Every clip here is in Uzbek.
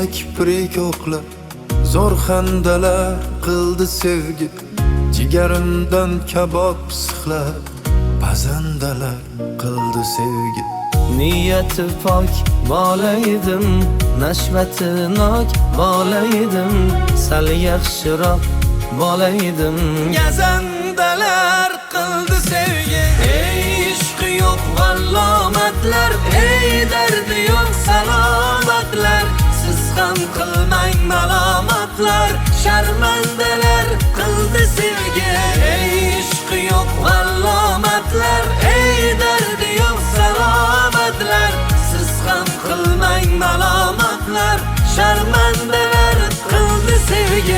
kiprik o'qlar, zo'r xandalar qildi sevgi. Jigarimdan kabob sixlar, pazandalar qildi sevgi. Niyati pok bola edim, nashvati nok bola edim, sal yaxshiroq bola edim. Gazandalar qildi sevgi. Ey ishqi yo'q vallomatlar, ey dardi yo'q salomatlar, siz ham qilmang malomatlar, sharmandalar qildi sevgi. Ey ishqi yo'q vallomatlar, ey dardi yo'q salomatlar, siz ham qilmang malomatlar, sharmandalar qildi sevgi.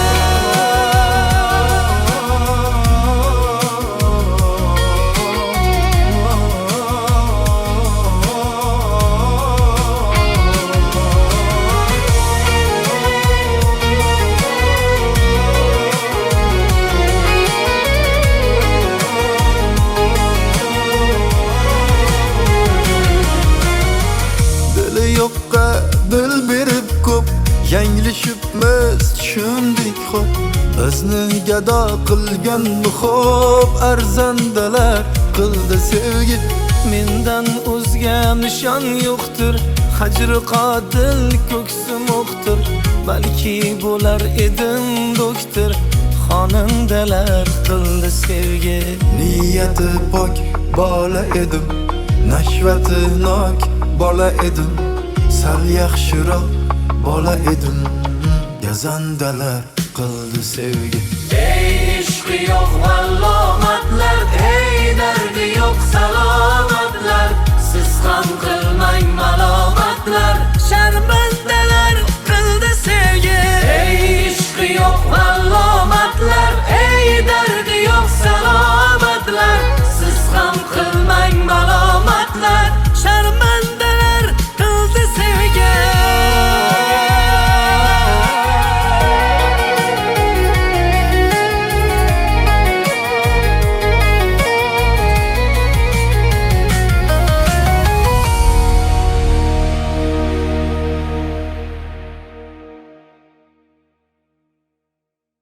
Yo'qqa dil berib ko'p, yanglishibmiz tushundik xo'p. Bizni gado qilgan xo'p, arzandalar qildi sevgi. Mendan o'zga nishon yo'qdir, hajri qotil ko'ksim o'qtir, balki bo'lar edim doktor, xonandalar qildi sevgi. Niyati pok bola edim, nashvati nok bola edim, sal yaxshiroq bola edim. Gazandalar qildi sevgi. Ey ishqi yo'q vallomatlar, ey dardi yo'q salomatlar, siz ham qilmang malomatlar, sharmandalar